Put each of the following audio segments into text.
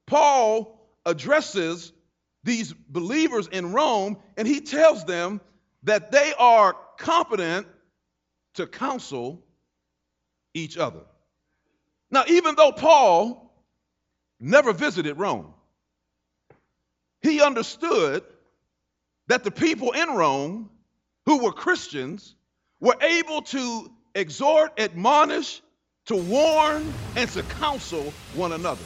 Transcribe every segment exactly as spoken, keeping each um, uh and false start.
Paul addresses these believers in Rome, and he tells them that they are competent to counsel each other. Now, even though Paul never visited Rome, he understood that the people in Rome who were Christians were able to exhort, admonish, to warn, and to counsel one another.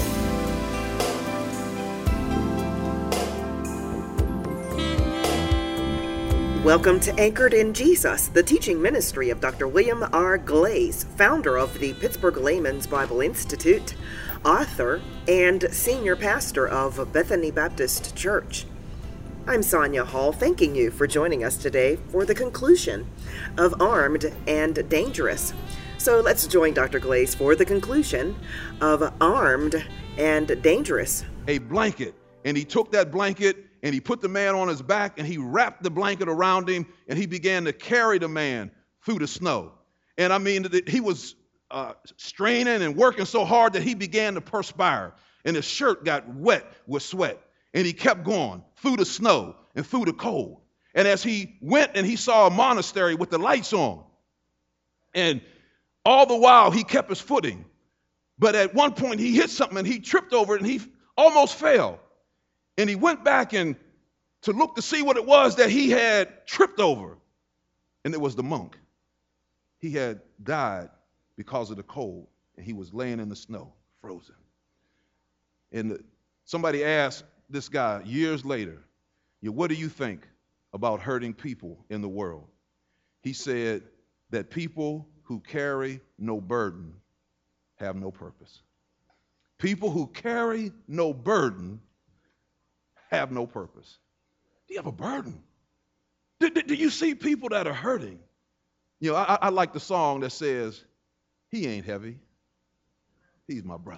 Welcome to Anchored in Jesus, the teaching ministry of Doctor William R. Glaze, founder of the Pittsburgh Layman's Bible Institute, author, and senior pastor of Bethany Baptist Church. I'm Sonia Hall, thanking you for joining us today for the conclusion of Armed and Dangerous. So let's join Doctor Glaze for the conclusion of Armed and Dangerous. A blanket, and he took that blanket and he put the man on his back and he wrapped the blanket around him and he began to carry the man through the snow. And I mean, he was uh, straining and working so hard that he began to perspire and his shirt got wet with sweat. And he kept going through the snow and through the cold. And as he went and he saw a monastery with the lights on, and all the while he kept his footing. But at one point he hit something and he tripped over it and he almost fell. And he went back and to look to see what it was that he had tripped over. And it was the monk. He had died because of the cold and he was laying in the snow, frozen. And somebody asked this guy years later, you know, what do you think about hurting people in the world? He said that people who carry no burden have no purpose. People who carry no burden have no purpose. Do you have a burden? Do, do, do you see people that are hurting? You know, I, I like the song that says, he ain't heavy, he's my brother.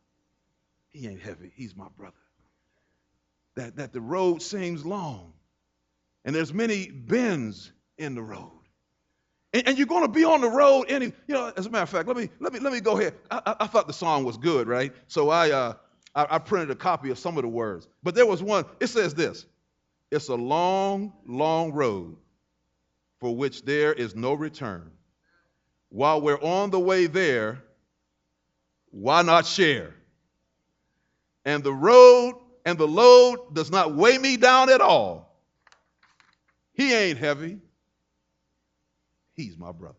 He ain't heavy, he's my brother. That, that the road seems long, and there's many bends in the road. And, and you're going to be on the road, any, you know, as a matter of fact, let me let me let me go ahead. I, I, I thought the song was good, right? So I, uh, I I printed a copy of some of the words. But there was one, it says this: it's a long, long road for which there is no return. While we're on the way there, why not share? And the road and the load does not weigh me down at all. He ain't heavy. He's my brother.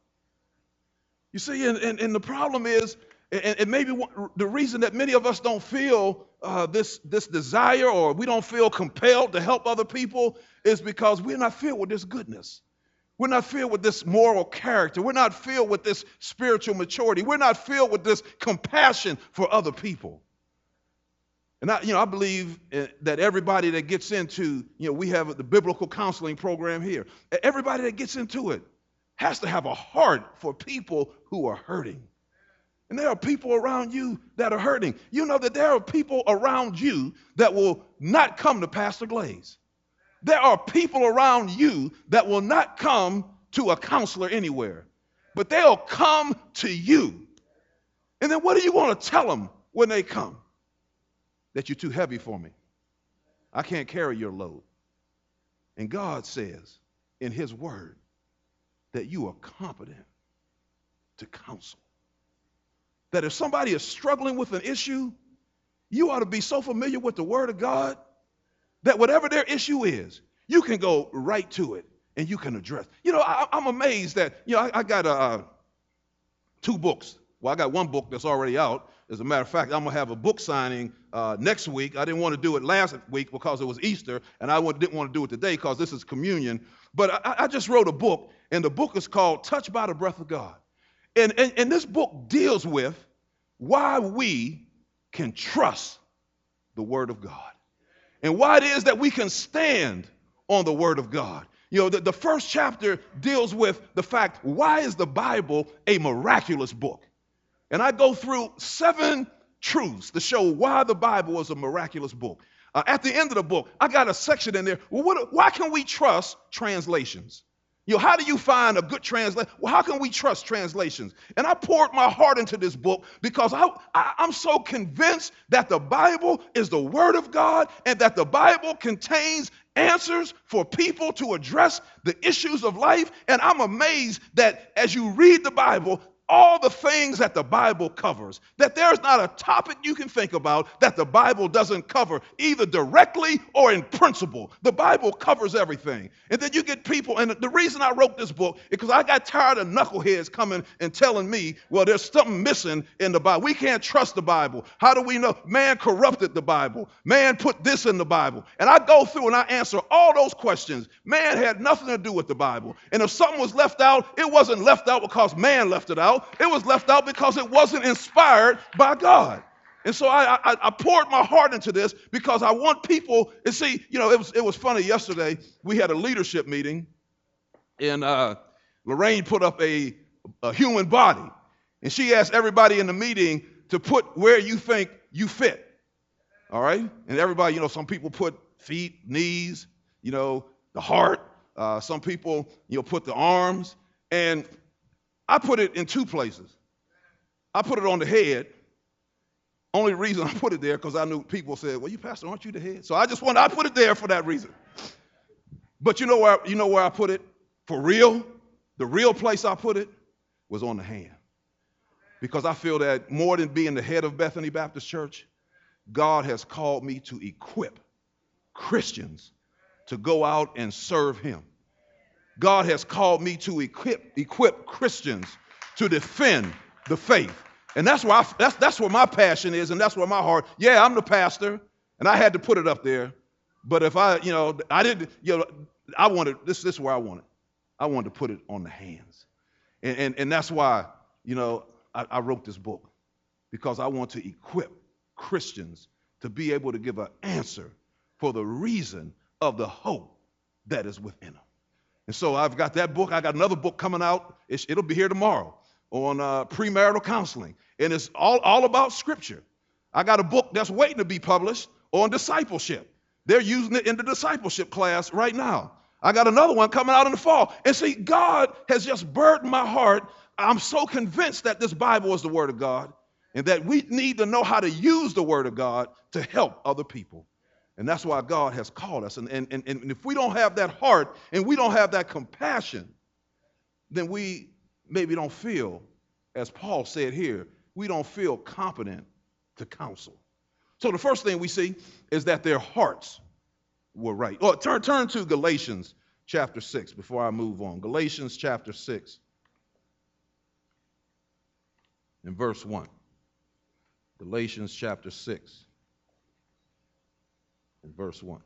You see, and, and, and the problem is, and, and maybe the reason that many of us don't feel uh, this, this desire, or we don't feel compelled to help other people, is because we're not filled with this goodness. We're not filled with this moral character. We're not filled with this spiritual maturity. We're not filled with this compassion for other people. And I, you know, I believe that everybody that gets into, you know, we have the biblical counseling program here. Everybody that gets into it has to have a heart for people who are hurting. And there are people around you that are hurting. You know that there are people around you that will not come to Pastor Glaze. There are people around you that will not come to a counselor anywhere, but they'll come to you. And then what are you going to tell them when they come? That you're too heavy for me. I can't carry your load. And God says in his word that you are competent to counsel. That if somebody is struggling with an issue, you ought to be so familiar with the word of God that whatever their issue is, you can go right to it and you can address. You know, I, I'm amazed that, you know, I, I got uh, two books. Well, I got one book that's already out. As a matter of fact, I'm going to have a book signing uh, next week. I didn't want to do it last week because it was Easter, and I didn't want to do it today because this is communion. But I, I just wrote a book, and the book is called Touched by the Breath of God. And, and, and this book deals with why we can trust the Word of God and why it is that we can stand on the Word of God. You know, the, the first chapter deals with the fact, why is the Bible a miraculous book? And I go through seven truths to show why the Bible is a miraculous book. Uh, at the end of the book, I got a section in there. Well, what, why can we trust translations? You know, how do you find a good translation? Well, how can we trust translations? And I poured my heart into this book because I, I, I'm so convinced that the Bible is the Word of God and that the Bible contains answers for people to address the issues of life. And I'm amazed that as you read the Bible, all the things that the Bible covers, that there's not a topic you can think about that the Bible doesn't cover, either directly or in principle. The Bible covers everything. And then you get people, and the reason I wrote this book is because I got tired of knuckleheads coming and telling me, well, there's something missing in the Bible. We can't trust the Bible. How do we know? Man corrupted the Bible. Man put this in the Bible. And I go through and I answer all those questions. Man had nothing to do with the Bible. And if something was left out, it wasn't left out because man left it out. It was left out because it wasn't inspired by God. And so I, I, I poured my heart into this because I want people to see, you know, it was, it was funny yesterday. We had a leadership meeting and uh, Lorraine put up a, a human body. And she asked everybody in the meeting to put where you think you fit. All right. And everybody, you know, some people put feet, knees, you know, the heart. Uh, some people, you know, put the arms. And I put it in two places. I put it on the head. Only reason I put it there because I knew people said, well, you pastor, aren't you the head? So I just wanted, I put it there for that reason. But you know where, you know where I put it? For real, the real place I put it was on the hand. Because I feel that more than being the head of Bethany Baptist Church, God has called me to equip Christians to go out and serve him. God has called me to equip, equip Christians to defend the faith. And that's where I, that's, that's where my passion is, and that's where my heart. Yeah, I'm the pastor, and I had to put it up there. But if I, you know, I didn't, you know, I wanted, this, this is where I wanted. I wanted to put it on the hands. And, and, and that's why, you know, I, I wrote this book, because I want to equip Christians to be able to give an answer for the reason of the hope that is within them. And so I've got that book. I got another book coming out. It's, it'll be here tomorrow on uh, premarital counseling. And it's all, all about Scripture. I got a book that's waiting to be published on discipleship. They're using it in the discipleship class right now. I got another one coming out in the fall. And see, God has just burdened my heart. I'm so convinced that this Bible is the Word of God and that we need to know how to use the Word of God to help other people. And that's why God has called us. And, and, and, and if we don't have that heart and we don't have that compassion, then we maybe don't feel, as Paul said here, we don't feel competent to counsel. So the first thing we see is that their hearts were right. Oh, turn, turn to Galatians chapter six before I move on. Galatians chapter six and verse one. Galatians chapter six. Verse one.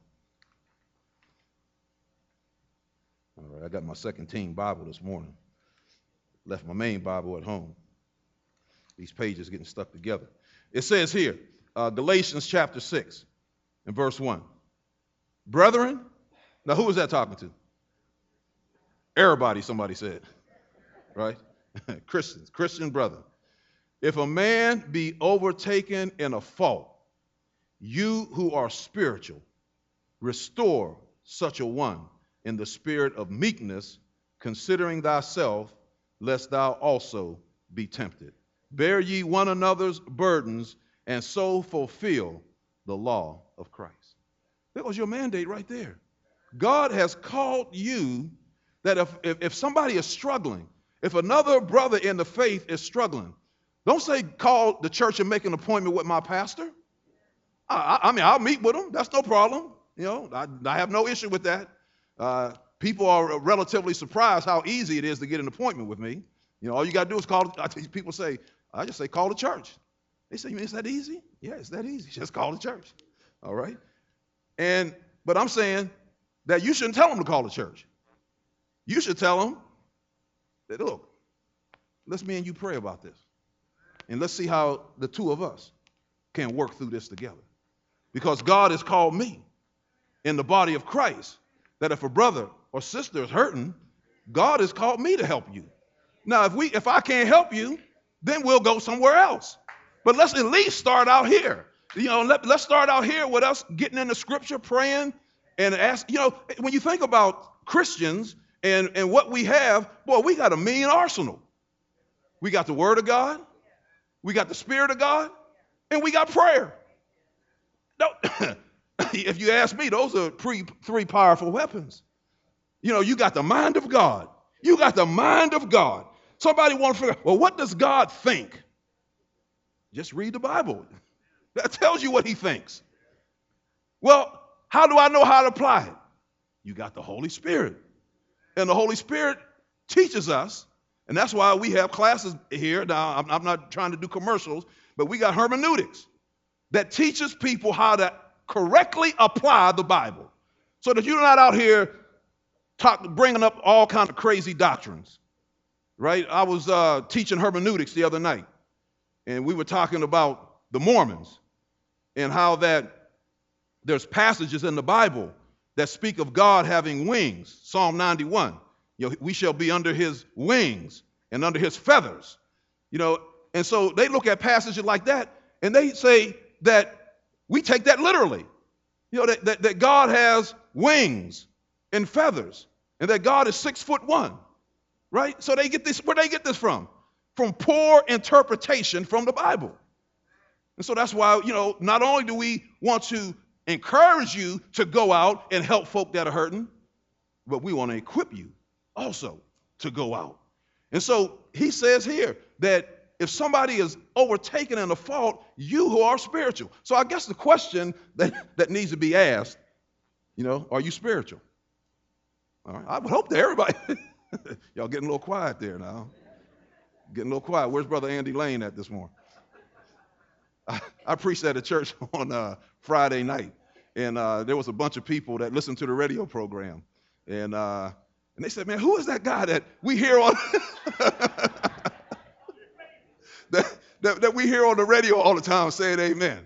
All right, I got my second team Bible this morning. Left my main Bible at home. These pages getting stuck together. It says here, uh, Galatians chapter six and verse one. Brethren, now who was that talking to? Everybody, somebody said, right? Christians, Christian brother. If a man be overtaken in a fault, you who are spiritual, restore such a one in the spirit of meekness, considering thyself, lest thou also be tempted. Bear ye one another's burdens, and so fulfill the law of Christ. That was your mandate right there. God has called you that if, if, if somebody is struggling, if another brother in the faith is struggling, don't say call the church and make an appointment with my pastor. I, I mean, I'll meet with them. That's no problem. You know, I, I have no issue with that. Uh, people are relatively surprised how easy it is to get an appointment with me. You know, all you got to do is call. I, people say, I just say call the church. They say, you mean it's that easy? Yeah, it's that easy. Just call the church. All right. And but I'm saying that you shouldn't tell them to call the church. You should tell them that, look, let's me and you pray about this, and let's see how the two of us can work through this together. Because God has called me in the body of Christ that if a brother or sister is hurting, God has called me to help you. Now, if we, if I can't help you, then we'll go somewhere else. But let's at least start out here. You know, let, let's start out here with us getting in the Scripture, praying, and ask. You know, when you think about Christians, And, and what we have, boy, we got a mean arsenal. We got the Word of God, we got the Spirit of God, and we got prayer. No, if you ask me, those are three, three powerful weapons. You know, you got the mind of God. You got the mind of God. Somebody want to figure out, well, what does God think? Just read the Bible. That tells you what he thinks. Well, how do I know how to apply it? You got the Holy Spirit. And the Holy Spirit teaches us, and that's why we have classes here. Now, I'm, I'm not trying to do commercials, but we got hermeneutics that teaches people how to correctly apply the Bible so that you're not out here talk, bringing up all kinds of crazy doctrines, right? I was uh, teaching hermeneutics the other night, and we were talking about the Mormons and how that there's passages in the Bible that speak of God having wings. Psalm ninety-one, you know, we shall be under his wings and under his feathers, you know, and so they look at passages like that and they say that we take that literally, you know, that, that, that God has wings and feathers and that God is six foot one, right? So they get this, where they get this from? From poor interpretation from the Bible. And so that's why, you know, not only do we want to encourage you to go out and help folk that are hurting, but we want to equip you also to go out. And so he says here that if somebody is overtaken in a fault, you who are spiritual. So I guess the question that, that needs to be asked, you know, are you spiritual? All right, I would hope that everybody, y'all getting a little quiet there now. Getting a little quiet. Where's Brother Andy Lane at this morning? I, I preached at a church on uh, Friday night, and uh, there was a bunch of people that listened to the radio program, and uh, and they said, "Man, who is that guy that we hear on that, that that we hear on the radio all the time saying Amen?"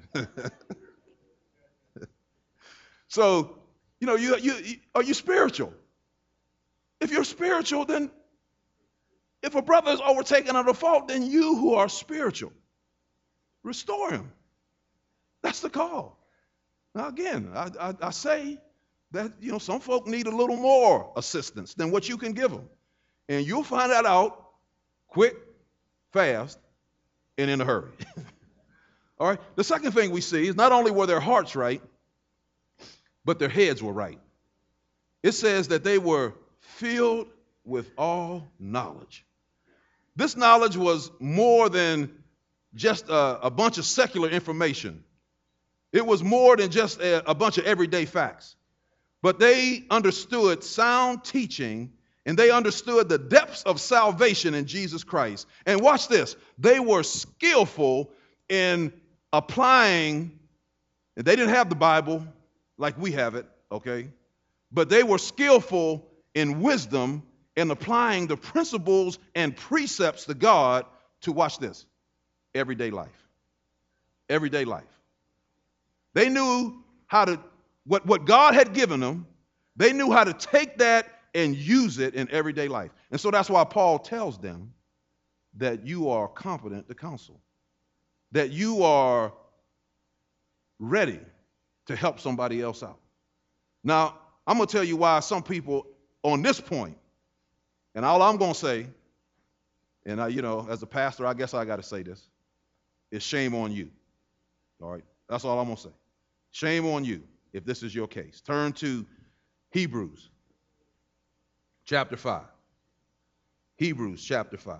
So, you know, you you are you spiritual? If you're spiritual, then if a brother is overtaken under fault, then you who are spiritual, restore him. That's the call. Now, again, I, I, I say that, you know, some folk need a little more assistance than what you can give them. And you'll find that out quick, fast, and in a hurry. All right? The second thing we see is not only were their hearts right, but their heads were right. It says that they were filled with all knowledge. This knowledge was more than just a, a bunch of secular information. It was more than just a, a bunch of everyday facts. But they understood sound teaching, and they understood the depths of salvation in Jesus Christ. And watch this. They were skillful in applying, and they didn't have the Bible like we have it, okay? But they were skillful in wisdom in applying the principles and precepts to God to, watch this, everyday life. Everyday life. They knew how to, what, what God had given them, they knew how to take that and use it in everyday life. And so that's why Paul tells them that you are competent to counsel, that you are ready to help somebody else out. Now, I'm going to tell you why some people on this point, and all I'm going to say, and I, you know, as a pastor, I guess I got to say this, is shame on you. All right? That's all I'm going to say. Shame on you if this is your case. Turn to Hebrews chapter five. Hebrews chapter five.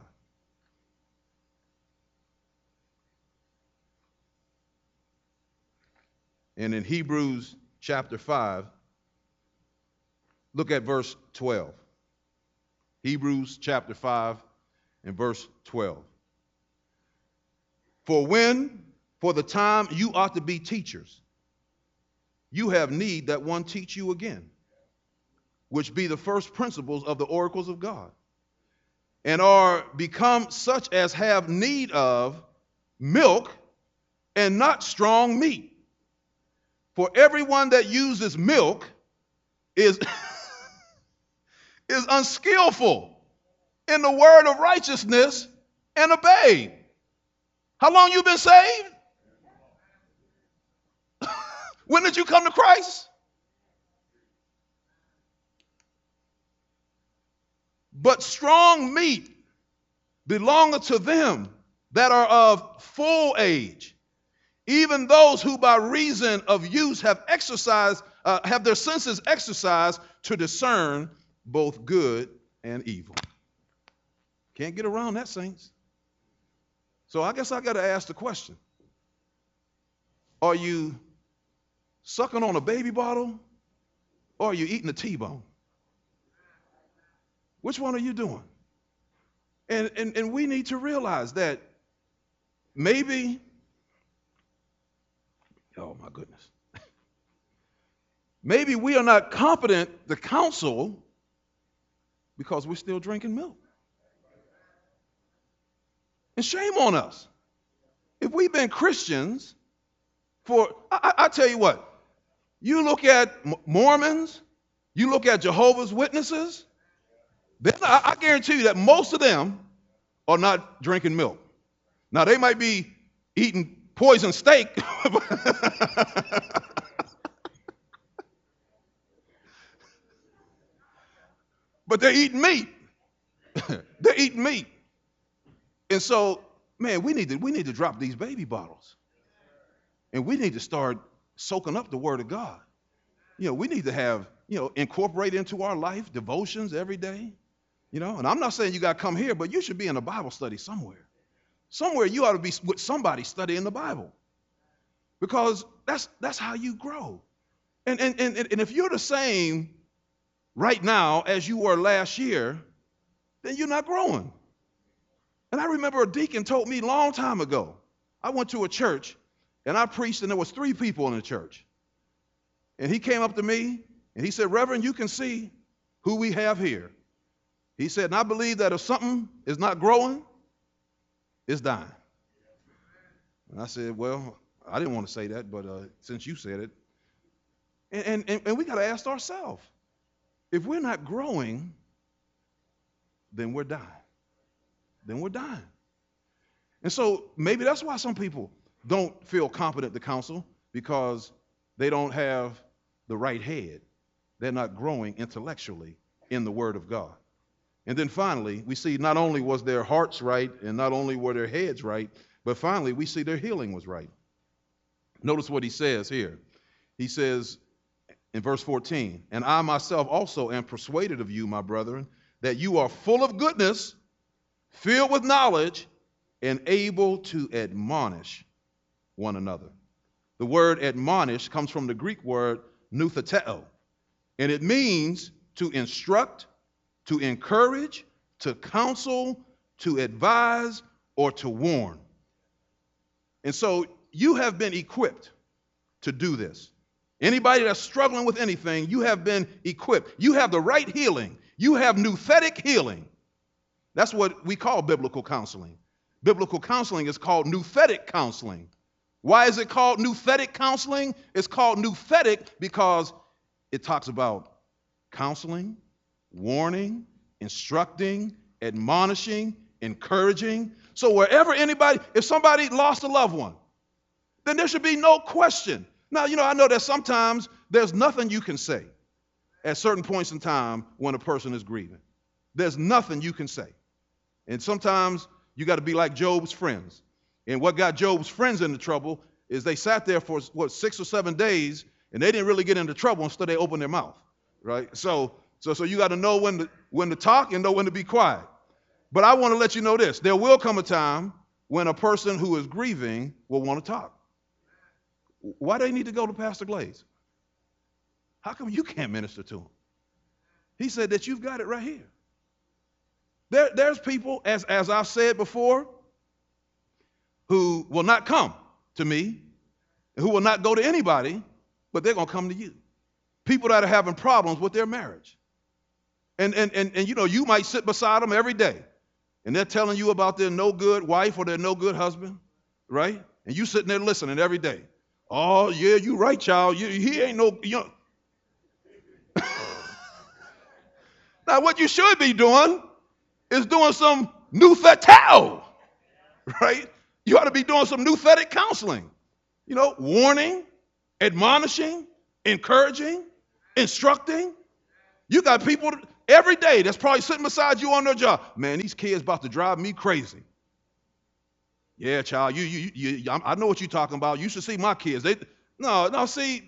And in Hebrews chapter five, look at verse twelve. Hebrews chapter five and verse twelve. For when, for the time you ought to be teachers, you have need that one teach you again, which be the first principles of the oracles of God, and are become such as have need of milk and not strong meat. For everyone that uses milk is, is unskillful in the word of righteousness and a babe. How long you been saved? When did you come to Christ? But strong meat belongeth to them that are of full age, even those who by reason of use have exercised, uh, have their senses exercised to discern both good and evil. Can't get around that, saints. So I guess I got to ask the question, are you sucking on a baby bottle or are you eating a T-bone? Which one are you doing? And, and, and we need to realize that maybe, oh my goodness, maybe we are not competent to counsel because we're still drinking milk. And shame on us. If we've been Christians for, I, I tell you what, you look at Mormons, you look at Jehovah's Witnesses, then I, I guarantee you that most of them are not drinking milk. Now, they might be eating poison steak, but they're eating meat. They're eating meat. And so, man, we need to we need to drop these baby bottles. And we need to start soaking up the word of God. You know, we need to have, you know, incorporate into our life devotions every day. You know, and I'm not saying you got to come here, but you should be in a Bible study somewhere. Somewhere you ought to be with somebody studying the Bible. Because that's that's how you grow. And and and, and if you're the same right now as you were last year, then you're not growing. And I remember a deacon told me a long time ago, I went to a church and I preached and there was three people in the church. And he came up to me and he said, Reverend, you can see who we have here. He said, and I believe that if something is not growing, it's dying. And I said, well, I didn't want to say that, but uh, since you said it. And, and, and we got to ask ourselves, if we're not growing, then we're dying. Then we're dying. And so maybe that's why some people don't feel competent to counsel, because they don't have the right head. They're not growing intellectually in the Word of God. And then finally, we see not only was their hearts right and not only were their heads right, but finally we see their healing was right. Notice what he says here. He says in verse fourteen, and I myself also am persuaded of you, my brethren, that you are full of goodness, filled with knowledge, and able to admonish one another. The word admonish comes from the Greek word noutheteo, and it means to instruct, to encourage, to counsel, to advise, or to warn. And so you have been equipped to do this. Anybody that's struggling with anything, you have been equipped. You have the right healing. You have nouthetic healing. That's what we call biblical counseling. Biblical counseling is called nouthetic counseling. Why is it called nouthetic counseling? It's called nouthetic because it talks about counseling, warning, instructing, admonishing, encouraging. So wherever anybody, if somebody lost a loved one, then there should be no question. Now, you know, I know that sometimes there's nothing you can say at certain points in time when a person is grieving. There's nothing you can say. And sometimes you got to be like Job's friends. And what got Job's friends into trouble is they sat there for, what, six or seven days, and they didn't really get into trouble until they opened their mouth, right? So so, so you got to know when to, when to talk and know when to be quiet. But I want to let you know this. There will come a time when a person who is grieving will want to talk. Why do they need to go to Pastor Glaze? How come you can't minister to him? He said that you've got it right here. There, there's people, as, as I've said before, who will not come to me, who will not go to anybody, but they're going to come to you. People that are having problems with their marriage. And, and, and, and, you know, you might sit beside them every day, and they're telling you about their no good wife or their no good husband, right? And you sitting there listening every day. Oh, yeah, you right, child. You, he ain't no, you know. Now, what you should be doing is doing some noutheteo, right? You ought to be doing some nouthetic counseling, you know, warning, admonishing, encouraging, instructing. You got people every day that's probably sitting beside you on their job. Man, these kids about to drive me crazy. Yeah, child, you, you, you, I know what you're talking about. You should see my kids. They, no, no, see,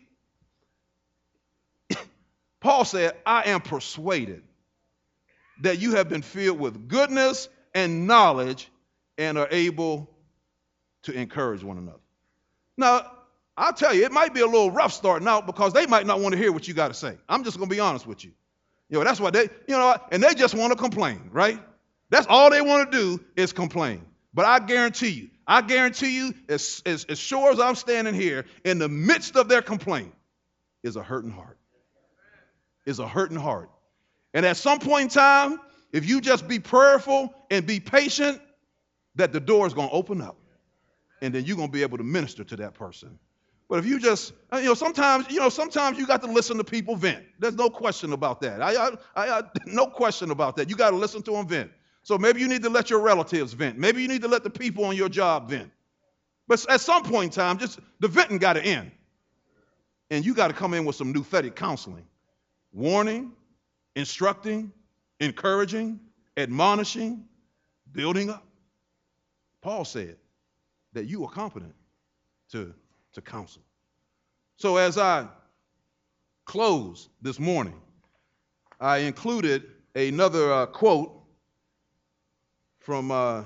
Paul said, I am persuaded that you have been filled with goodness and knowledge and are able to encourage one another. Now, I'll tell you, it might be a little rough starting out because they might not want to hear what you got to say. I'm just going to be honest with you. You know, that's what they, you know, and they just want to complain, right? That's all they want to do is complain. But I guarantee you, I guarantee you, as, as, as sure as I'm standing here, in the midst of their complaint is a hurting heart. Is a hurting heart. And at some point in time, if you just be prayerful and be patient, that the door is going to open up. And then you're going to be able to minister to that person. But if you just, you know, sometimes, you know, sometimes you got to listen to people vent. There's no question about that. I, I, I, I no question about that. You got to listen to them vent. So maybe you need to let your relatives vent. Maybe you need to let the people on your job vent. But at some point in time, just the venting got to end. And you got to come in with some nouthetic counseling. Warning, instructing, encouraging, admonishing, building up. Paul said that you are competent to, to counsel. So as I close this morning, I included another uh, quote from, uh,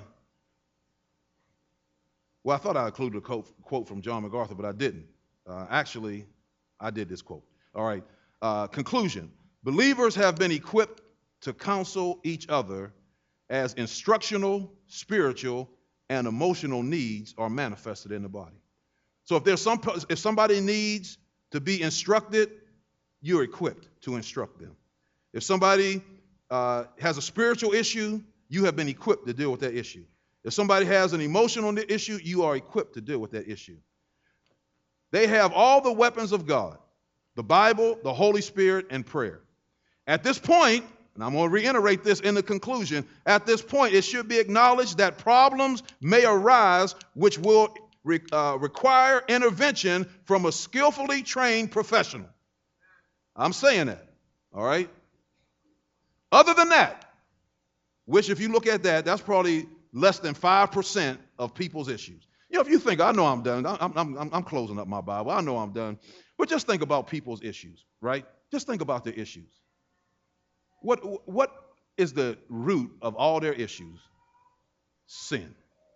well, I thought I included a quote, quote from John MacArthur, but I didn't. Uh, actually, I did this quote. All right. Uh, conclusion. Believers have been equipped to counsel each other as instructional, spiritual, and emotional needs are manifested in the body. So if there's some, if somebody needs to be instructed, you're equipped to instruct them. If somebody uh, has a spiritual issue, you have been equipped to deal with that issue. If somebody has an emotional issue, you are equipped to deal with that issue. They have all the weapons of God, the Bible, the Holy Spirit, and prayer. At this point, and I'm going to reiterate this in the conclusion, at this point, it should be acknowledged that problems may arise which will re, uh, require intervention from a skillfully trained professional. I'm saying that, all right? Other than that, which if you look at that, that's probably less than five percent of people's issues. You know, if you think, I know I'm done, I'm, I'm, I'm closing up my Bible, I know I'm done, but just think about people's issues, right? Just think about their issues. What, what is the root of all their issues? Sin.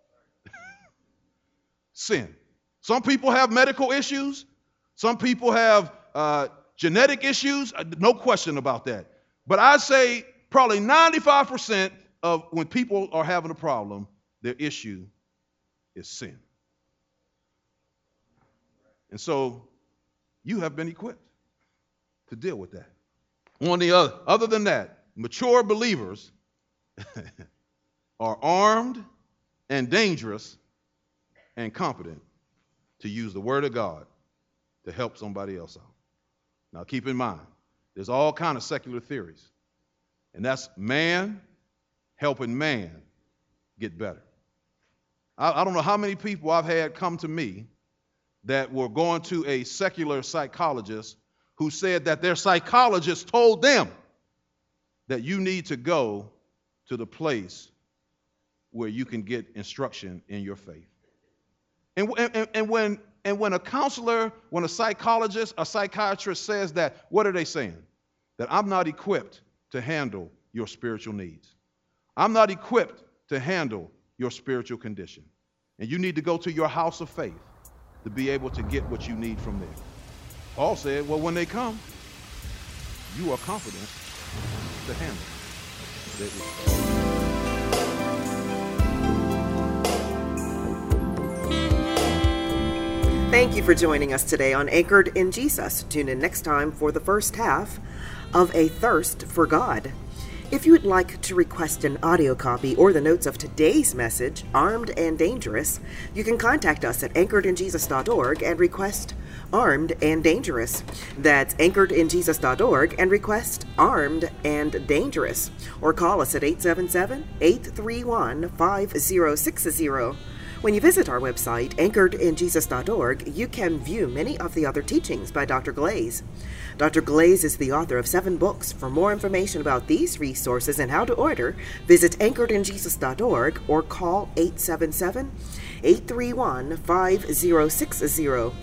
Sin. Some people have medical issues. Some people have uh, genetic issues. No question about that. But I'd say probably ninety-five percent of when people are having a problem, their issue is sin. And so you have been equipped to deal with that. On the other, other than that, mature believers are armed and dangerous and competent to use the word of God to help somebody else out. Now keep in mind, there's all kind of secular theories, and that's man helping man get better. I, I don't know how many people I've had come to me that were going to a secular psychologist who said that their psychologist told them that you need to go to the place where you can get instruction in your faith. And, and, and, when, and when a counselor, when a psychologist, a psychiatrist says that, what are they saying? That I'm not equipped to handle your spiritual needs. I'm not equipped to handle your spiritual condition. And you need to go to your house of faith to be able to get what you need from there. Paul said, well, when they come, you are confident to handle it. Thank you for joining us today on Anchored in Jesus. Tune in next time for the first half of A Thirst for God. If you would like to request an audio copy or the notes of today's message, Armed and Dangerous, you can contact us at anchored in jesus dot org and request Armed and Dangerous. That's anchored in jesus dot org and request Armed and Dangerous. Or call us at eight seven seven, eight three one, five zero six zero. When you visit our website, anchored in jesus dot org, you can view many of the other teachings by Doctor Glaze. Doctor Glaze is the author of seven books. For more information about these resources and how to order, visit anchored in jesus dot org or call eight seven seven, eight three one, five zero six zero.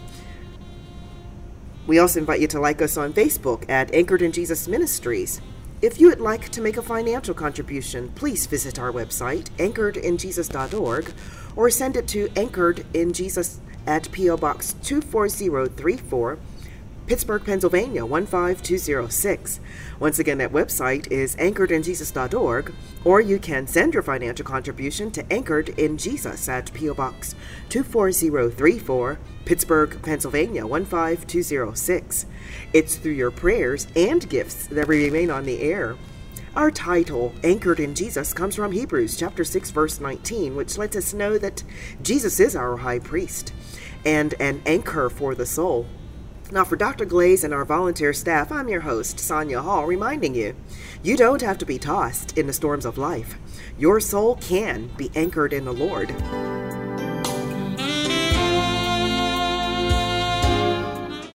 We also invite you to like us on Facebook at Anchored in Jesus Ministries. If you would like to make a financial contribution, please visit our website, anchored in jesus dot org, or send it to Anchored in Jesus at P O Box two four zero three four, Pittsburgh, Pennsylvania one five two zero six. Once again, that website is anchored in jesus dot org, or you can send your financial contribution to Anchored in Jesus at P O Box two four zero three four, Pittsburgh, Pennsylvania one five two zero six. It's through your prayers and gifts that we remain on the air. Our title, Anchored in Jesus, comes from Hebrews chapter six, verse nineteen, which lets us know that Jesus is our high priest and an anchor for the soul. Now, for Doctor Glaze and our volunteer staff, I'm your host, Sonia Hall, reminding you, you don't have to be tossed in the storms of life. Your soul can be anchored in the Lord.